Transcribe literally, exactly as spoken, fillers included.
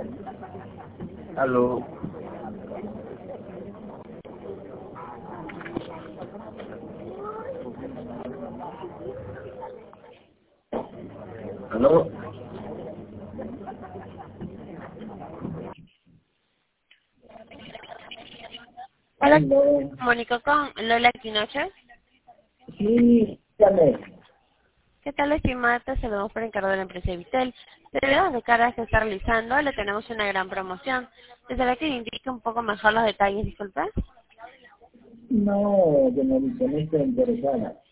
Aló. Aló. Hola, Aló. comunico con Lola Quinoche. Sí, dígame. ¿Qué tal, estimada? Te saludamos por encargo de la empresa Vitel. Debido a las descargas que está realizando, le tenemos una gran promoción. ¿Desea que le indique un poco mejor los detalles, disculpe? No, señorita, no estoy interesada.